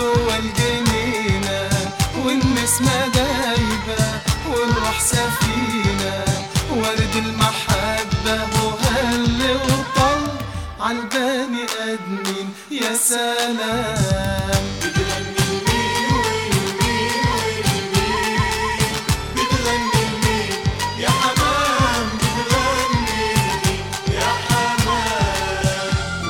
جوا الجنينة، والنسمة دايبة والروح سفينة، ورد المحبة وهل وطل عالبني آدمين. يا سلام بتغني لمين ولمين ولمين، بتغني لمين يا حمام، بتغني لمين يا حمام.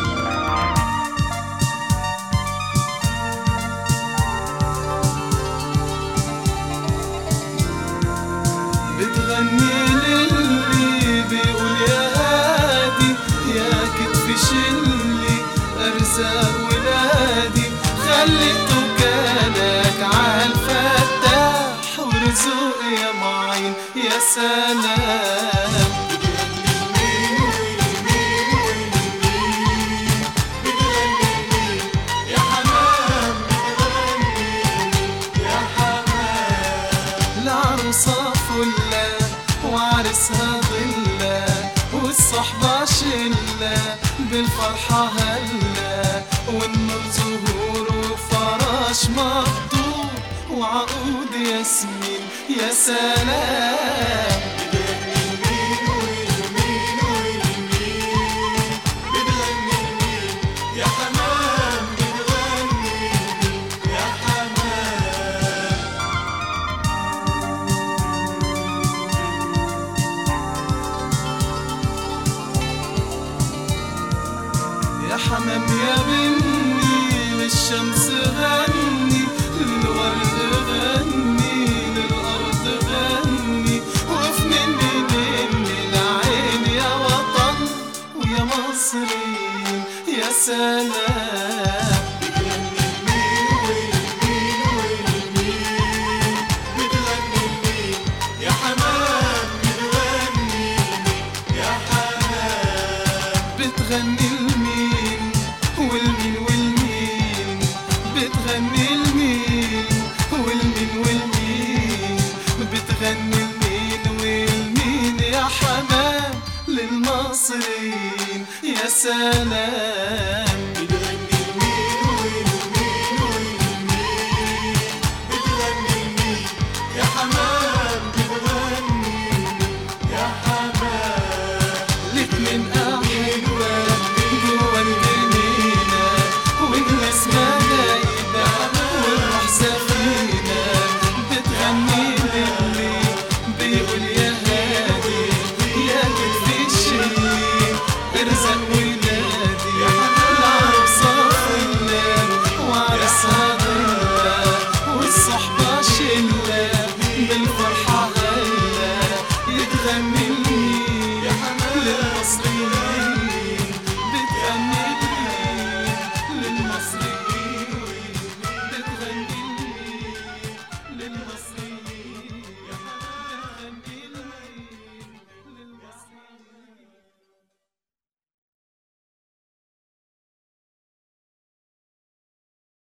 بتغني للي بيقول يا هادي، يا كتف شلي أرزاق ولادي، خليته كانك عالفتاح ورزق يا معين. يا سلام بتغني لمين ولمين ولمين، بتغني لمين يا حمام، بتغني لمين يا حمام. العروسة فلة وعرسها ضلة، والصحبة شلة بالفرحة هلة، والنور زهور وفرش مخطوط وعقود ياسمين. يا سلام